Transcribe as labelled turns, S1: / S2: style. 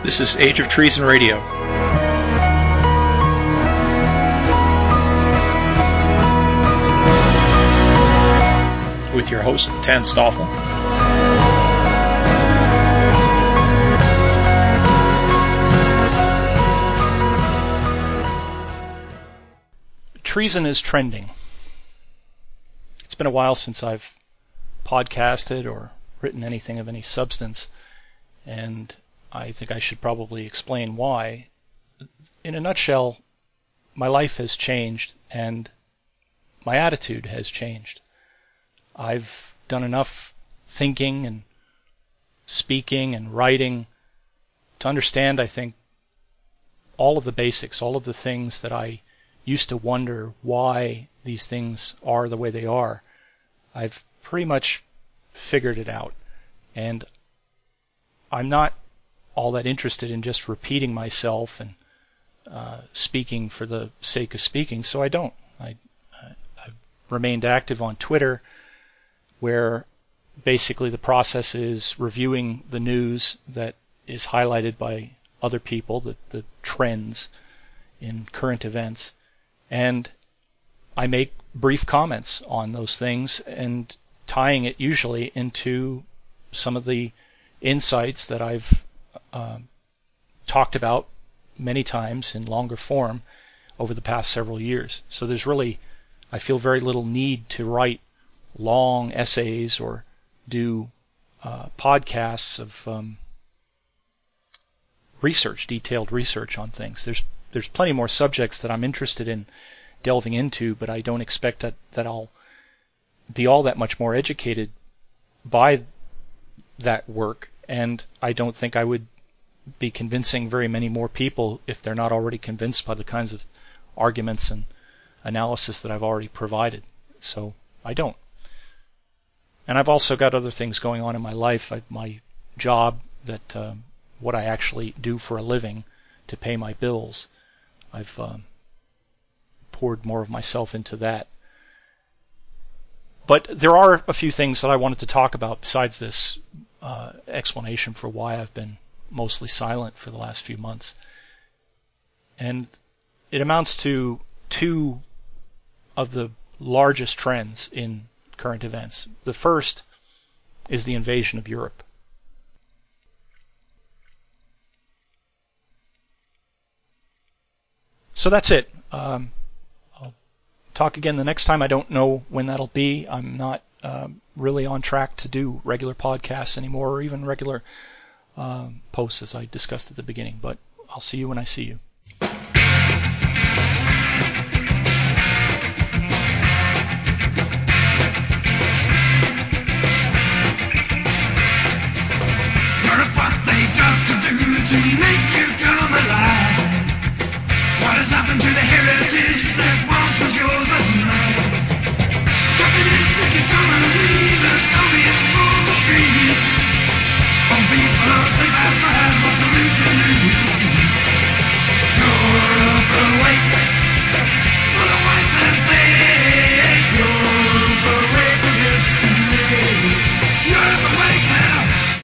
S1: This is Age of Treason Radio. With your host, Tan Stoffel. Treason is trending. It's been a while since I've podcasted or written anything of any substance, and I think I should probably explain why. In a nutshell, my life has changed and my attitude has changed. I've done enough thinking and speaking and writing to understand, I think, all of the basics, all of the things that I used to wonder why these things are the way they are. I've pretty much figured it out, and I'm not all that interested in just repeating myself and speaking for the sake of speaking, so I don't. I've remained active on Twitter, where basically the process is reviewing the news that is highlighted by other people, the trends in current events, and I make brief comments on those things and tying it usually into some of the insights that I've talked about many times in longer form over the past several years. So there's really, I feel, very little need to write long essays or do podcasts of research, detailed research on things. There's plenty more subjects that I'm interested in delving into, but I don't expect that I'll be all that much more educated by that work, and I don't think I would be convincing very many more people if they're not already convinced by the kinds of arguments and analysis that I've already provided. So I don't. And I've also got other things going on in my life. My job, that what I actually do for a living to pay my bills, I've poured more of myself into that. But there are a few things that I wanted to talk about besides this explanation for why I've been mostly silent for the last few months. And it amounts to two of the largest trends in current events. The first is the invasion of Europe. So that's it. I'll talk again the next time. I don't know when that'll be. I'm not really on track to do regular podcasts anymore, or even regular posts, as I discussed at the beginning. But I'll see you when I see you.
S2: Europe, what they got to do to me?